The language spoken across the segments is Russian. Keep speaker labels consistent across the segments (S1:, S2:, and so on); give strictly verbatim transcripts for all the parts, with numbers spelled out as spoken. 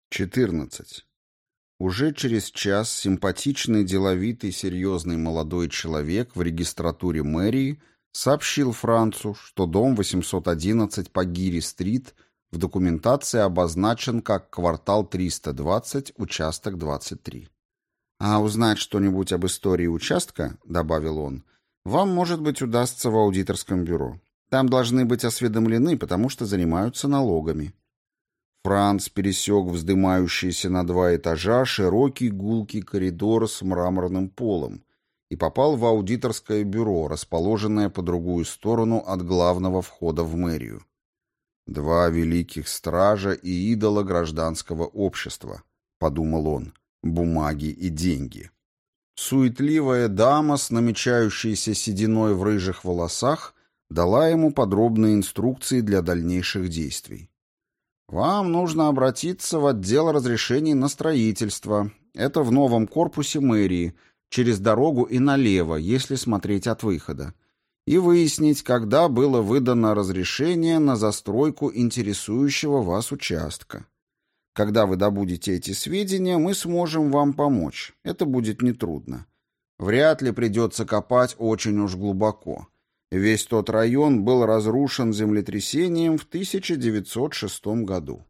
S1: четырнадцать. Уже через час симпатичный, деловитый, серьезный молодой человек в регистратуре мэрии сообщил Францу, что дом восемьсот одиннадцать по Гири-стрит в документации обозначен как квартал триста двадцать, участок двадцать три. «А узнать что-нибудь об истории участка, — добавил он, — вам, может быть, удастся в аудиторском бюро. Там должны быть осведомлены, потому что занимаются налогами». Франц пересек вздымающийся на два этажа широкий гулкий коридор с мраморным полом и попал в аудиторское бюро, расположенное по другую сторону от главного входа в мэрию. «Два великих стража и идола гражданского общества», — подумал он, — «бумаги и деньги». Суетливая дама с намечающейся сединой в рыжих волосах дала ему подробные инструкции для дальнейших действий. «Вам нужно обратиться в отдел разрешений на строительство. Это в новом корпусе мэрии, через дорогу и налево, если смотреть от выхода. И выяснить, когда было выдано разрешение на застройку интересующего вас участка. Когда вы добудете эти сведения, мы сможем вам помочь. Это будет нетрудно. Вряд ли придется копать очень уж глубоко. Весь тот район был разрушен землетрясением в тысяча девятьсот шестом году».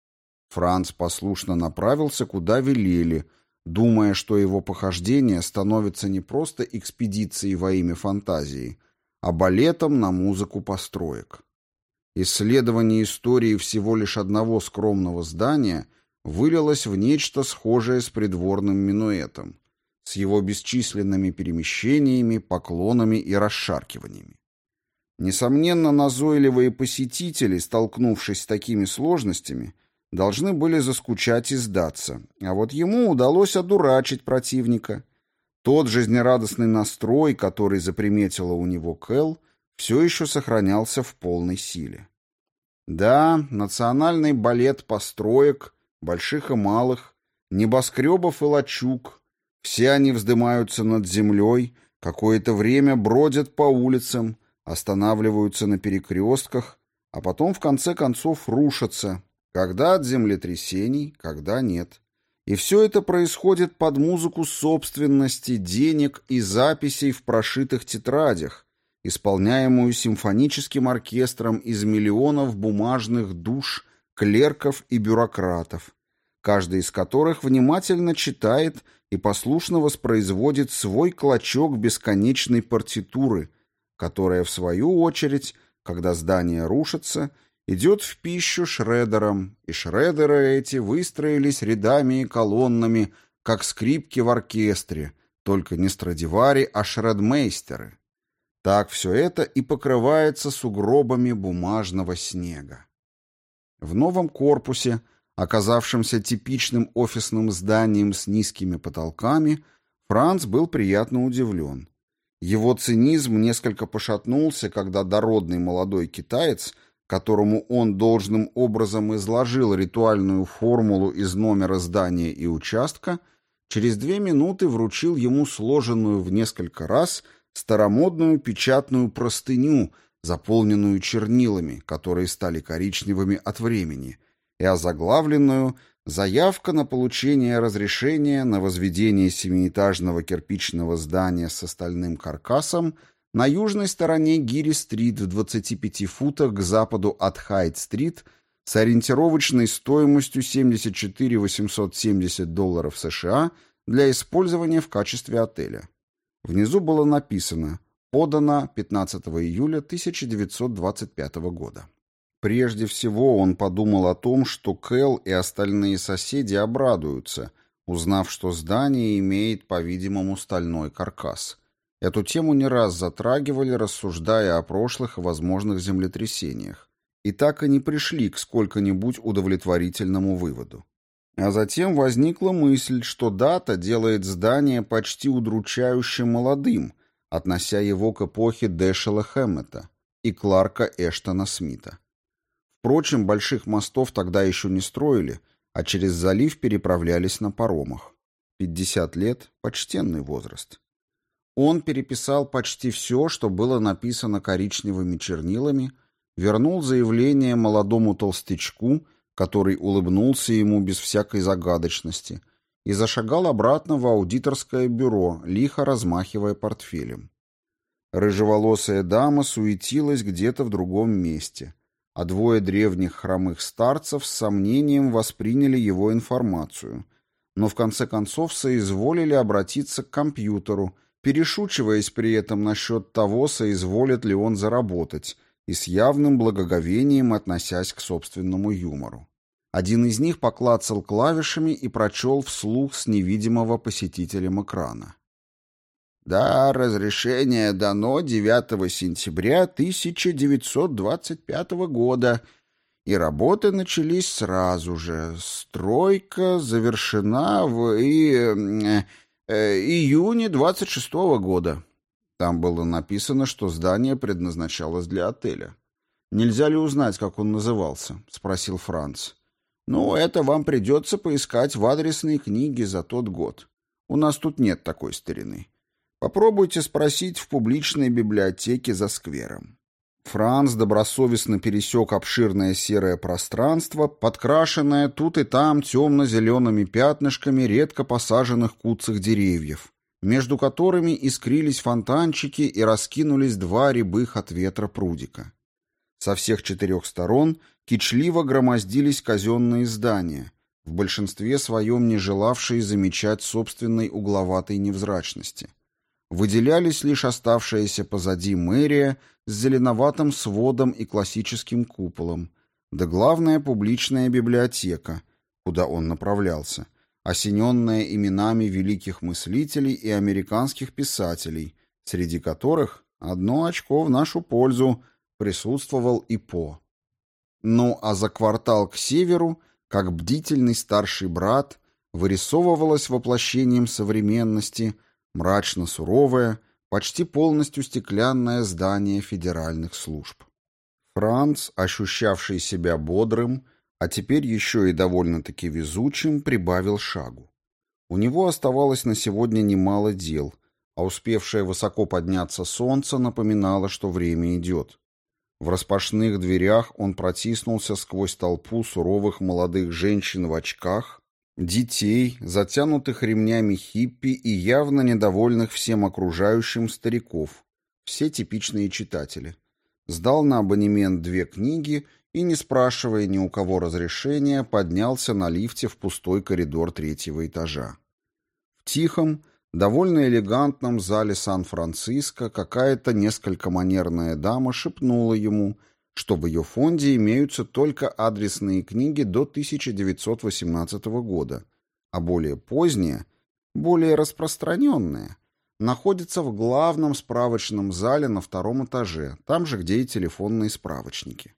S1: Франц послушно направился, куда велели, думая, что его похождение становится не просто экспедицией во имя фантазии, а балетом на музыку построек. Исследование истории всего лишь одного скромного здания вылилось в нечто схожее с придворным минуэтом, с его бесчисленными перемещениями, поклонами и расшаркиваниями. Несомненно, назойливые посетители, столкнувшись с такими сложностями, должны были заскучать и сдаться, а вот ему удалось одурачить противника. Тот жизнерадостный настрой, который заприметила у него Кэл, все еще сохранялся в полной силе. Да, национальный балет построек, больших и малых, небоскребов и лачуг, все они вздымаются над землей, какое-то время бродят по улицам, останавливаются на перекрестках, а потом в конце концов рушатся, когда от землетрясений, когда нет. И все это происходит под музыку собственности, денег и записей в прошитых тетрадях, исполняемую симфоническим оркестром из миллионов бумажных душ, клерков и бюрократов, каждый из которых внимательно читает и послушно воспроизводит свой клочок бесконечной партитуры, которая, в свою очередь, когда здание рушится, идет в пищу шредерам, и шредеры эти выстроились рядами и колоннами, как скрипки в оркестре, только не Страдивари, а шредмейстеры. Так все это и покрывается сугробами бумажного снега. В новом корпусе, оказавшемся типичным офисным зданием с низкими потолками, Франц был приятно удивлен. Его цинизм несколько пошатнулся, когда дородный молодой китаец, которому он должным образом изложил ритуальную формулу из номера здания и участка, через две минуты вручил ему сложенную в несколько раз старомодную печатную простыню, заполненную чернилами, которые стали коричневыми от времени, и озаглавленную «Заявка на получение разрешения на возведение семиэтажного кирпичного здания с остальным каркасом на южной стороне Гири-стрит в двадцати пяти футах к западу от Хайт-стрит с ориентировочной стоимостью семьдесят четыре тысячи восемьсот семьдесят долларов США для использования в качестве отеля». Внизу было написано «Подано пятнадцатого июля тысяча девятьсот двадцать пятого года». Прежде всего он подумал о том, что Кэл и остальные соседи обрадуются, узнав, что здание имеет, по-видимому, стальной каркас. Эту тему не раз затрагивали, рассуждая о прошлых и возможных землетрясениях, и так и не пришли к сколько-нибудь удовлетворительному выводу. А затем возникла мысль, что дата делает здание почти удручающе молодым, относя его к эпохе Дэшела Хэммета и Кларка Эштона Смита. Впрочем, больших мостов тогда еще не строили, а через залив переправлялись на паромах. пятьдесят лет — почтенный возраст. Он переписал почти все, что было написано коричневыми чернилами, вернул заявление молодому толстячку, который улыбнулся ему без всякой загадочности и зашагал обратно в аудиторское бюро, лихо размахивая портфелем. Рыжеволосая дама суетилась где-то в другом месте, а двое древних хромых старцев с сомнением восприняли его информацию, но в конце концов соизволили обратиться к компьютеру, перешучиваясь при этом насчет того, соизволит ли он заработать, и с явным благоговением относясь к собственному юмору. Один из них поклацал клавишами и прочел вслух с невидимого посетителем экрана. «Да, разрешение дано девятого сентября тысяча девятьсот двадцать пятого года, и работы начались сразу же. Стройка завершена в и, э, э, июне двадцать шестого года». Там было написано, что здание предназначалось для отеля. «Нельзя ли узнать, как он назывался?» — спросил Франц. «Ну, это вам придется поискать в адресной книге за тот год. У нас тут нет такой старины. Попробуйте спросить в публичной библиотеке за сквером». Франц добросовестно пересек обширное серое пространство, подкрашенное тут и там темно-зелеными пятнышками редко посаженных куцых деревьев, между которыми искрились фонтанчики и раскинулись два рябых от ветра прудика. Со всех четырех сторон кичливо громоздились казенные здания, в большинстве своем не желавшие замечать собственной угловатой невзрачности. Выделялись лишь оставшаяся позади мэрия с зеленоватым сводом и классическим куполом, да главная публичная библиотека, куда он направлялся, осененная именами великих мыслителей и американских писателей, среди которых одно очко в нашу пользу присутствовал и По. Ну а за квартал к северу, как бдительный старший брат, вырисовывалось воплощением современности мрачно-суровое, почти полностью стеклянное здание федеральных служб. Франц, ощущавший себя бодрым, а теперь еще и довольно-таки везучим, прибавил шагу. У него оставалось на сегодня немало дел, а успевшее высоко подняться солнце напоминало, что время идет. В распашных дверях он протиснулся сквозь толпу суровых молодых женщин в очках, детей, затянутых ремнями хиппи и явно недовольных всем окружающим стариков, все типичные читатели. Сдал на абонемент две книги и, не спрашивая ни у кого разрешения, поднялся на лифте в пустой коридор третьего этажа. В тихом, довольно элегантном зале Сан-Франциско какая-то несколько манерная дама шепнула ему, что в ее фонде имеются только адресные книги до тысяча девятьсот восемнадцатого года, а более поздние, более распространенные, находятся в главном справочном зале на втором этаже, там же, где и телефонные справочники.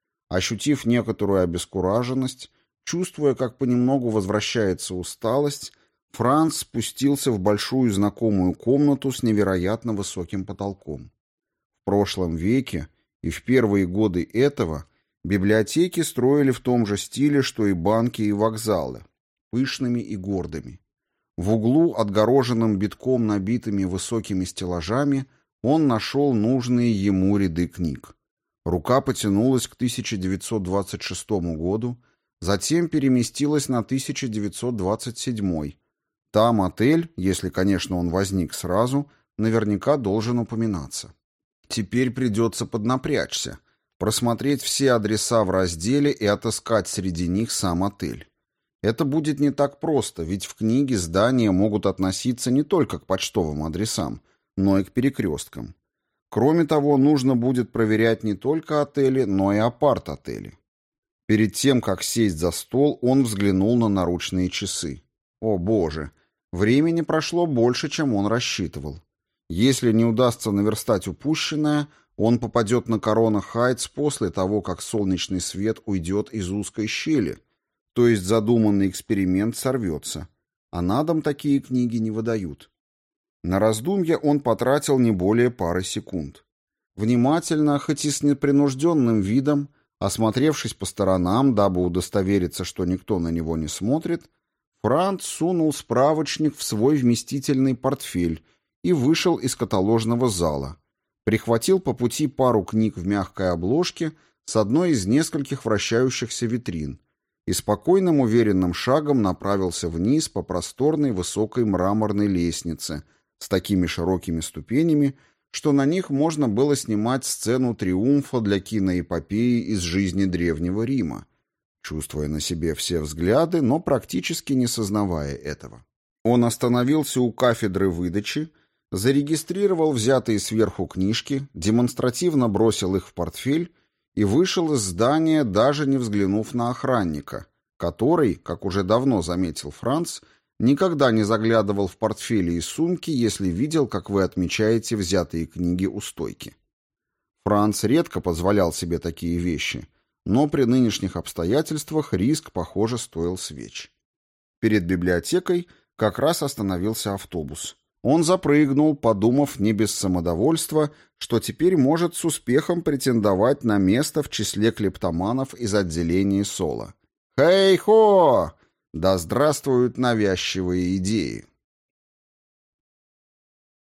S1: Ощутив некоторую обескураженность, чувствуя, как понемногу возвращается усталость, Франц спустился в большую знакомую комнату с невероятно высоким потолком. В прошлом веке и в первые годы этого библиотеки строили в том же стиле, что и банки и вокзалы, пышными и гордыми. В углу, отгороженном битком набитыми высокими стеллажами, он нашел нужные ему ряды книг. Рука потянулась к тысяча девятьсот двадцать шестому году, затем переместилась на тысяча девятьсот двадцать седьмой. Там отель, если, конечно, он возник сразу, наверняка должен упоминаться. Теперь придется поднапрячься, просмотреть все адреса в разделе и отыскать среди них сам отель. Это будет не так просто, ведь в книге здания могут относиться не только к почтовым адресам, но и к перекресткам. Кроме того, нужно будет проверять не только отели, но и апарт-отели. Перед тем, как сесть за стол, он взглянул на наручные часы. О боже, времени прошло больше, чем он рассчитывал. Если не удастся наверстать упущенное, он попадет на Корона-Хайтс после того, как солнечный свет уйдет из узкой щели, то есть задуманный эксперимент сорвется, а на дом такие книги не выдают. На раздумье он потратил не более пары секунд. Внимательно, хоть и с непринужденным видом, осмотревшись по сторонам, дабы удостовериться, что никто на него не смотрит, Франц сунул справочник в свой вместительный портфель и вышел из каталожного зала. Прихватил по пути пару книг в мягкой обложке с одной из нескольких вращающихся витрин и спокойным уверенным шагом направился вниз по просторной высокой мраморной лестнице с такими широкими ступенями, что на них можно было снимать сцену триумфа для киноэпопеи из жизни Древнего Рима, чувствуя на себе все взгляды, но практически не сознавая этого. Он остановился у кафедры выдачи, зарегистрировал взятые сверху книжки, демонстративно бросил их в портфель и вышел из здания, даже не взглянув на охранника, который, как уже давно заметил Франц, никогда не заглядывал в портфели и сумки, если видел, как вы отмечаете взятые книги у стойки. Франц редко позволял себе такие вещи, но при нынешних обстоятельствах риск, похоже, стоил свеч. Перед библиотекой как раз остановился автобус. Он запрыгнул, подумав не без самодовольства, что теперь может с успехом претендовать на место в числе клептоманов из отделения Соло. «Хей-хо! Да здравствуют навязчивые идеи!»